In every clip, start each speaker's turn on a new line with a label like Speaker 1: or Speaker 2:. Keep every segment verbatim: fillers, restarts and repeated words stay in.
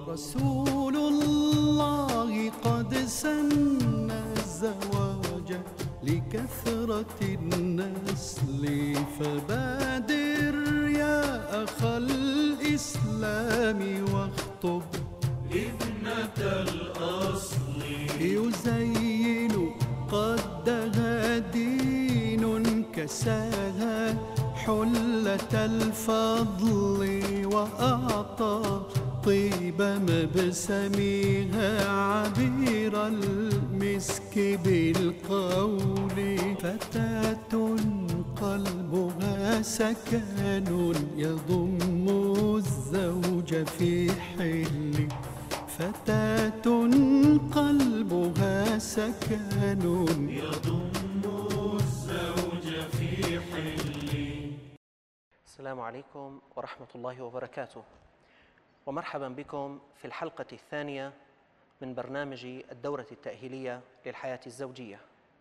Speaker 1: رسول الله قد سن الزواج لكثرة النسل، فبادر يا أخ الإسلام واخطب
Speaker 2: ابنة الأصل.
Speaker 1: يزين قدها دين كساها حلة الفضل، وأعطى طيب مبسمها عبير المسك بالقول. فتاة قلبها سكن يضم الزوج في حل، فتاة قلبها سكن
Speaker 2: يضم الزوج في حل.
Speaker 3: السلام عليكم ورحمة الله وبركاته، ومرحبا بكم في الحلقة الثانية من برنامج الدورة التأهيلية للحياة الزوجية.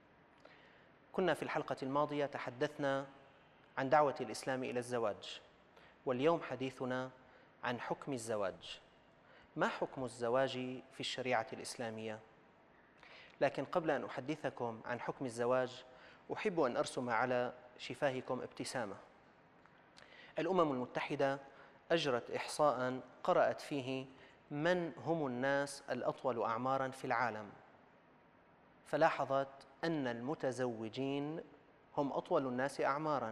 Speaker 3: كنا في الحلقة الماضية تحدثنا عن دعوة الإسلام إلى الزواج، واليوم حديثنا عن حكم الزواج. ما حكم الزواج في الشريعة الإسلامية؟ لكن قبل أن أحدثكم عن حكم الزواج أحب أن أرسم على شفاهكم ابتسامة. الأمم المتحدة أجرت إحصاء قرأت فيه من هم الناس الأطول أعماراً في العالم، فلاحظت أن المتزوجين هم أطول الناس أعماراً،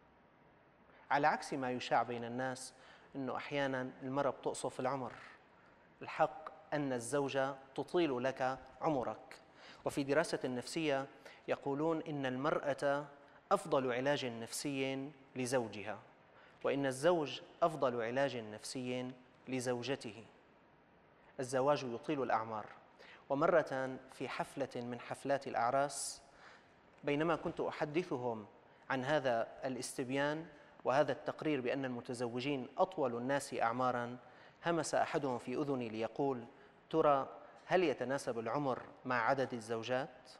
Speaker 3: على عكس ما يشاع بين الناس أنه أحياناً المرأة بتقصف العمر. الحق أن الزوجة تطيل لك عمرك. وفي دراسة نفسية يقولون إن المرأة أفضل علاج نفسي لزوجها، وإن الزوج أفضل علاج نفسي لزوجته. الزواج يطيل الأعمار. ومرة في حفلة من حفلات الأعراس، بينما كنت أحدثهم عن هذا الاستبيان وهذا التقرير بأن المتزوجين أطول الناس أعماراً، همس أحدهم في أذني ليقول: ترى هل يتناسب العمر مع عدد الزوجات؟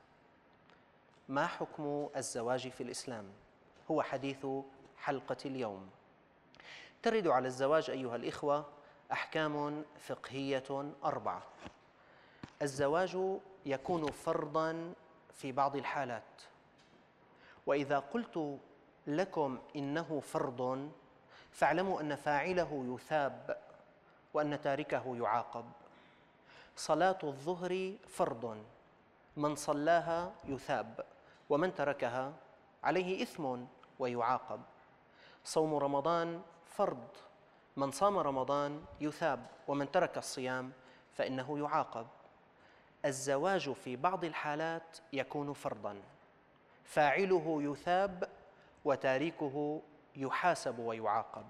Speaker 3: ما حكم الزواج في الإسلام؟ هو حديث حلقة اليوم. ترد على الزواج أيها الإخوة أحكام فقهية أربعة. الزواج يكون فرضاً في بعض الحالات، وإذا قلت لكم إنه فرض فاعلموا أن فاعله يثاب وأن تاركه يعاقب. صلاة الظهر فرض، من صلاها يثاب، ومن تركها عليه إثم ويعاقب. صوم رمضان فرض، من صام رمضان يثاب، ومن ترك الصيام فإنه يعاقب. الزواج في بعض الحالات يكون فرضاً، فاعله يثاب وتاركه يحاسب ويعاقب.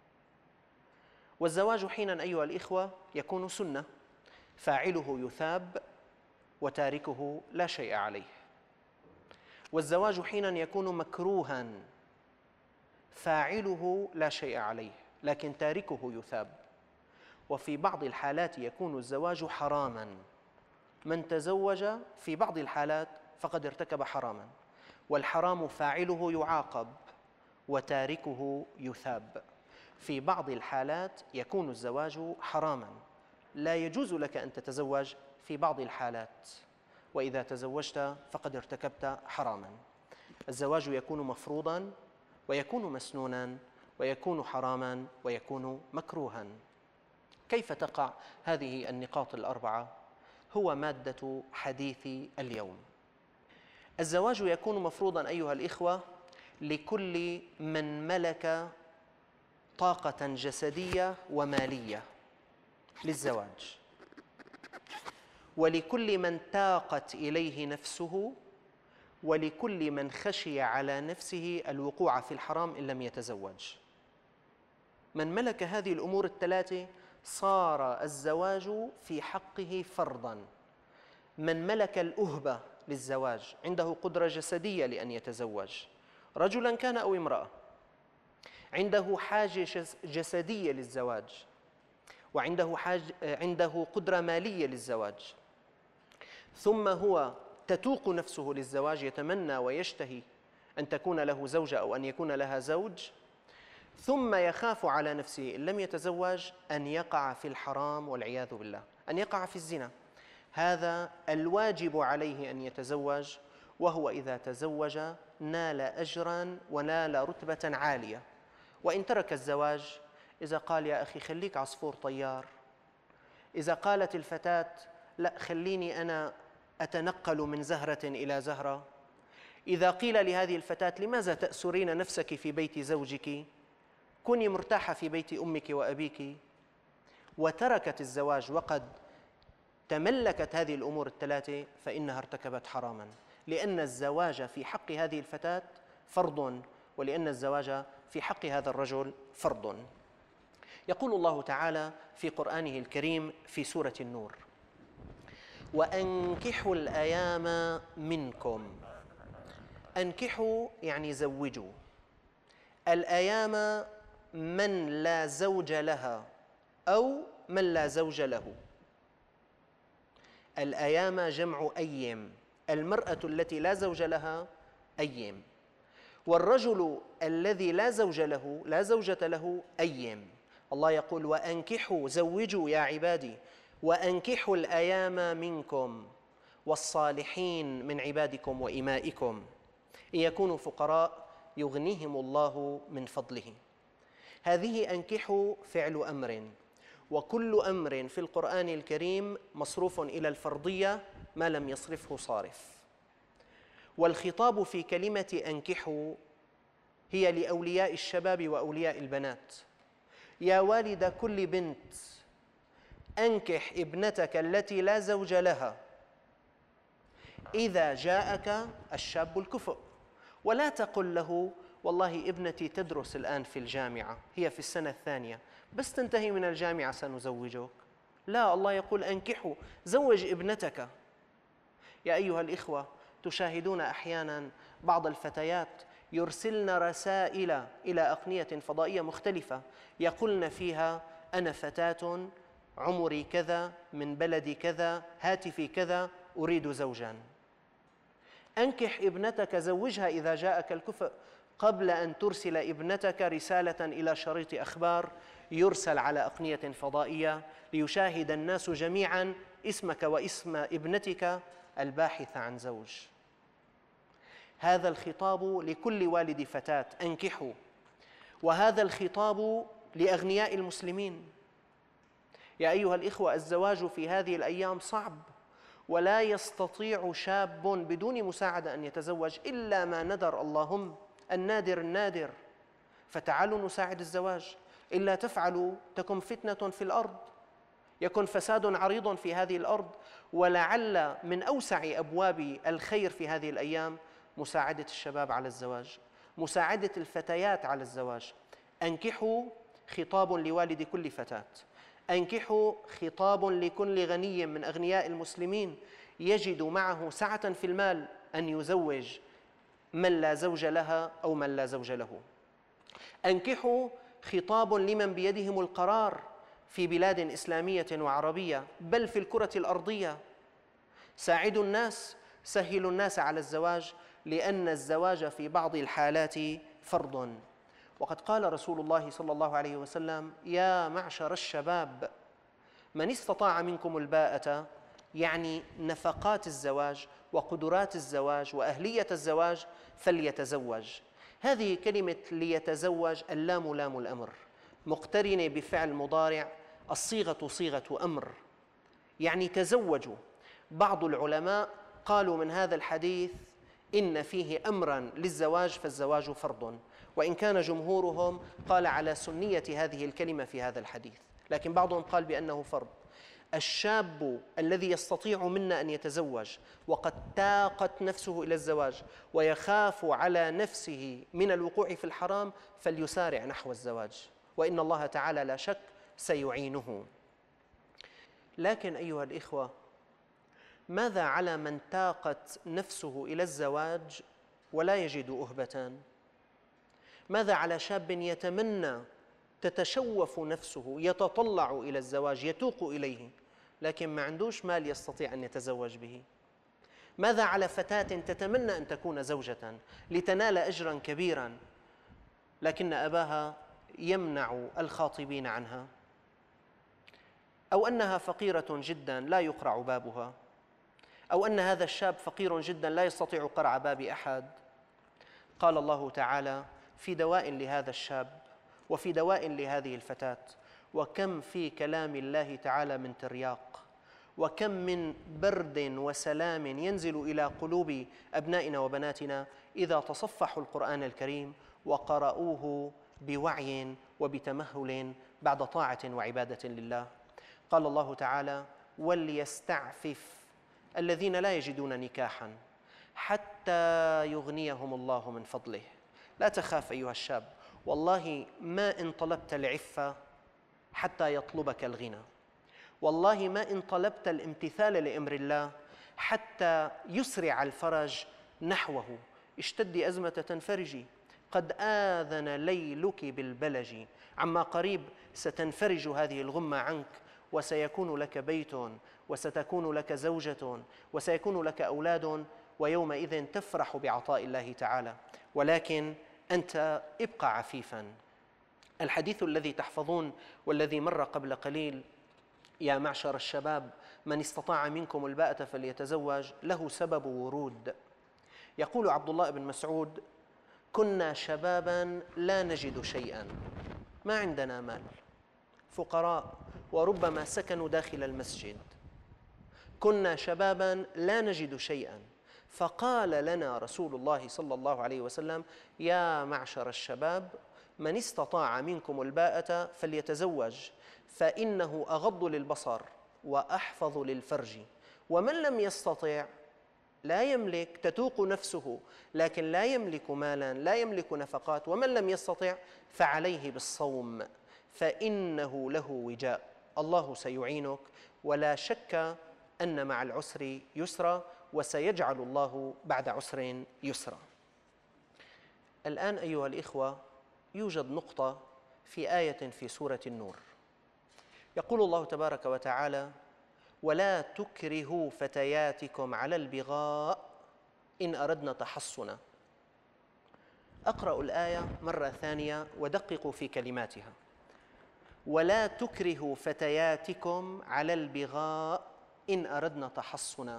Speaker 3: والزواج حيناً أيها الإخوة يكون سنة، فاعله يثاب وتاركه لا شيء عليه. والزواج حيناً يكون مكروهاً، فاعله لا شيء عليه لكن تاركه يثاب. وفي بعض الحالات يكون الزواج حراماً، من تزوج في بعض الحالات فقد ارتكب حراماً، والحرام فاعله يعاقب وتاركه يثاب. في بعض الحالات يكون الزواج حراماً، لا يجوز لك أن تتزوج في بعض الحالات، وإذا تزوجت فقد ارتكبت حراماً. الزواج يكون مفروضاً ويكون مسنوناً ويكون حراماً ويكون مكروها. كيف تقع هذه النقاط الأربعة؟ هو مادة حديث اليوم. الزواج يكون مفروضاً أيها الإخوة لكل من ملك طاقة جسدية ومالية للزواج، ولكل من تاقت إليه نفسه، ولكل من خشي على نفسه الوقوع في الحرام إن لم يتزوج. من ملك هذه الأمور الثلاثة صار الزواج في حقه فرضاً. من ملك الأهبة للزواج، عنده قدرة جسدية لأن يتزوج، رجلاً كان أو امرأة، عنده حاجة جسدية للزواج، وعنده حاج عنده قدرة مالية للزواج، ثم هو تتوق نفسه للزواج، يتمنى ويشتهي أن تكون له زوجة أو أن يكون لها زوج، ثم يخاف على نفسه إن لم يتزوج أن يقع في الحرام والعياذ بالله، أن يقع في الزنا. هذا الواجب عليه أن يتزوج، وهو إذا تزوج نال أجراً ونال رتبة عالية. وإن ترك الزواج، إذا قال يا أخي خليك عصفور طيار، إذا قالت الفتاة لا خليني أنا أتنقل من زهرة إلى زهرة، إذا قيل لهذه الفتاة لماذا تأسرين نفسك في بيت زوجك، كوني مرتاحة في بيت أمك وأبيك، وتركت الزواج وقد تملكت هذه الأمور الثلاثة، فإنها ارتكبت حراما، لأن الزواج في حق هذه الفتاة فرض، ولأن الزواج في حق هذا الرجل فرض. يقول الله تعالى في قرآنه الكريم في سورة النور: وأنكحوا الأيام منكم. أنكحوا يعني زوجوا. الأيام من لا زوج لها أو من لا زوج له. الأيام جمع أيم، المرأة التي لا زوج لها أيم، والرجل الذي لا زوج له لا زوجة له أيم. الله يقول: وأنكحوا، زوجوا يا عبادي، وأنكحوا الأيام منكم والصالحين من عبادكم وإمائكم إن يكونوا فقراء يغنيهم الله من فضله. هذه أنكحوا فعل أمر، وكل أمر في القرآن الكريم مصروف إلى الفرضية ما لم يصرفه صارف. والخطاب في كلمة أنكحوا هي لأولياء الشباب وأولياء البنات. يا والد كل بنت، أنكح ابنتك التي لا زوج لها إذا جاءك الشاب الكفؤ، ولا تقل له والله ابنتي تدرس الآن في الجامعة، هي في السنة الثانية، بس تنتهي من الجامعة سنزوجك. لا، الله يقول أنكحوا، زوج ابنتك. يا أيها الإخوة، تشاهدون أحيانا بعض الفتيات يرسلن رسائل إلى أقنية فضائية مختلفة يقولن فيها: أنا فتاة عمري كذا من بلدي كذا هاتفي كذا أريد زوجا. أنكح ابنتك، زوجها إذا جاءك الكفء، قبل أن ترسل ابنتك رسالة إلى شريط أخبار يرسل على أقنية فضائية ليشاهد الناس جميعا اسمك واسم ابنتك الباحث عن زوج. هذا الخطاب لكل والد فتاة: أنكحوا. وهذا الخطاب لأغنياء المسلمين. يا أيها الإخوة، الزواج في هذه الأيام صعب، ولا يستطيع شاب بدون مساعدة أن يتزوج إلا ما ندر، اللهم النادر النادر. فتعالوا نساعد الزواج، إلا تفعلوا تكن فتنة في الأرض، يكن فساد عريض في هذه الأرض. ولعل من أوسع أبواب الخير في هذه الأيام مساعدة الشباب على الزواج، مساعدة الفتيات على الزواج. أنكحوا خطاب لوالد كل فتاة، أنكحوا خطاب لكل غني من أغنياء المسلمين يجد معه سعة في المال أن يزوج من لا زوج لها أو من لا زوج له. أنكحوا خطاب لمن بيدهم القرار في بلاد إسلامية وعربية، بل في الكرة الأرضية. ساعدوا الناس، سهلوا الناس على الزواج، لأن الزواج في بعض الحالات فرض. وقد قال رسول الله صلى الله عليه وسلم: يا معشر الشباب، من استطاع منكم الباءة، يعني نفقات الزواج وقدرات الزواج وأهلية الزواج، فليتزوج. هذه كلمة ليتزوج، اللام لام الأمر مقترنة بفعل مضارع، الصيغة صيغة أمر، يعني تزوجوا. بعض العلماء قالوا من هذا الحديث إن فيه أمراً للزواج، فالزواج فرض، وإن كان جمهورهم قال على سنية هذه الكلمة في هذا الحديث، لكن بعضهم قال بأنه فرض. الشاب الذي يستطيع منا أن يتزوج وقد تاقت نفسه إلى الزواج ويخاف على نفسه من الوقوع في الحرام فليسارع نحو الزواج، وإن الله تعالى لا شك سيعينه. لكن أيها الإخوة، ماذا على من تاقت نفسه إلى الزواج ولا يجد أهبة؟ ماذا على شاب يتمنى، تتشوف نفسه، يتطلع إلى الزواج، يتوق إليه، لكن ما عندوش مال يستطيع أن يتزوج به؟ ماذا على فتاة تتمنى أن تكون زوجة لتنال أجراً كبيراً، لكن أباها يمنع الخاطبين عنها، أو أنها فقيرة جدا لا يقرع بابها، أو أن هذا الشاب فقير جدا لا يستطيع قرع باب أحد. قال الله تعالى في دواء لهذا الشاب وفي دواء لهذه الفتاة: وكم في كلام الله تعالى من ترياق، وكم من برد وسلام ينزل إلى قلوب أبنائنا وبناتنا إذا تصفحوا القرآن الكريم وقرأوه بوعي وبتمهل بعد طاعة وعبادة لله. قال الله تعالى: وليستعفف الذين لا يجدون نكاحا حتى يغنيهم الله من فضله. لا تخاف أيها الشاب، والله ما إن طلبت العفة حتى يطلبك الغنى، والله ما إن طلبت الامتثال لأمر الله حتى يسرع الفرج نحوه. اشتدي أزمة تنفرجي، قد آذن ليلك بالبلج، عما قريب ستنفرج هذه الغمة عنك، وسيكون لك بيت، وستكون لك زوجة، وسيكون لك أولاد، ويومئذ تفرح بعطاء الله تعالى. ولكن أنت ابقى عفيفا. الحديث الذي تحفظون والذي مر قبل قليل: يا معشر الشباب من استطاع منكم الباءة فليتزوج، له سبب ورود. يقول عبد الله بن مسعود: كنا شبابا لا نجد شيئا، ما عندنا مال، فقراء وربما سكنوا داخل المسجد. كنا شبابا لا نجد شيئا، فقال لنا رسول الله صلى الله عليه وسلم: يا معشر الشباب من استطاع منكم الباءة فليتزوج، فإنه أغض للبصر وأحفظ للفرج، ومن لم يستطع لا يملك، تتوق نفسه لكن لا يملك مالا، لا يملك نفقات، ومن لم يستطع فعليه بالصوم فإنه له وجاء. الله سيعينك، ولا شك أن مع العسر يسرا، وسيجعل الله بعد عسر يسرا. الآن أيها الإخوة، يوجد نقطة في آية في سورة النور، يقول الله تبارك وتعالى: ولا تكرهوا فتياتكم على البغاء إن أردنا تحصنا. أقرأ الآية مرة ثانية ودققوا في كلماتها: ولا تكرهوا فتياتكم على البغاء إن أردنا تحصنا.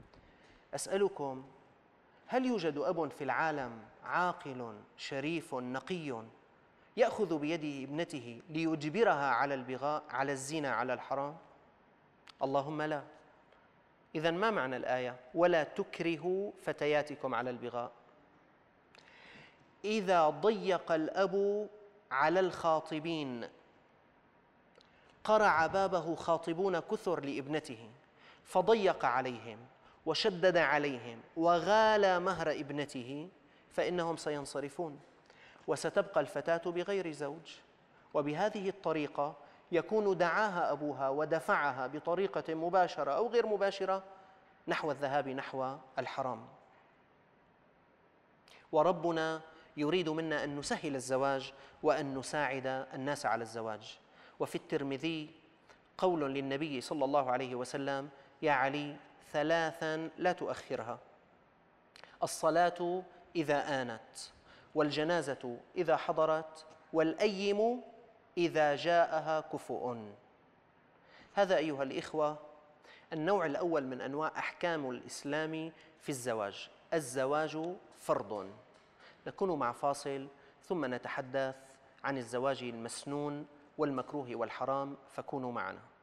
Speaker 3: أسألكم، هل يوجد أب في العالم عاقل شريف نقي يأخذ بيد ابنته ليجبرها على البغاء، على الزنا، على الحرام؟ اللهم لا. إذن ما معنى الآية ولا تكرهوا فتياتكم على البغاء؟ إذا ضيق الأب على الخاطبين، قرع بابه خاطبون كثر لابنته فضيق عليهم وشدد عليهم وغالى مهر ابنته، فإنهم سينصرفون وستبقى الفتاة بغير زوج. وبهذه الطريقة يكون دعاها أبوها ودفعها بطريقة مباشرة أو غير مباشرة نحو الذهاب نحو الحرام. وربنا يريد منا أن نسهل الزواج وأن نساعد الناس على الزواج. وفي الترمذي قول للنبي صلى الله عليه وسلم: يا علي ثلاثا لا تؤخرها: الصلاة إذا آنت، والجنازة إذا حضرت، والأيم إذا جاءها كفؤ. هذا أيها الإخوة النوع الأول من أنواع أحكام الإسلام في الزواج. الزواج فرض. نكون مع فاصل ثم نتحدث عن الزواج المسنون والمكروه والحرام، فكونوا معنا.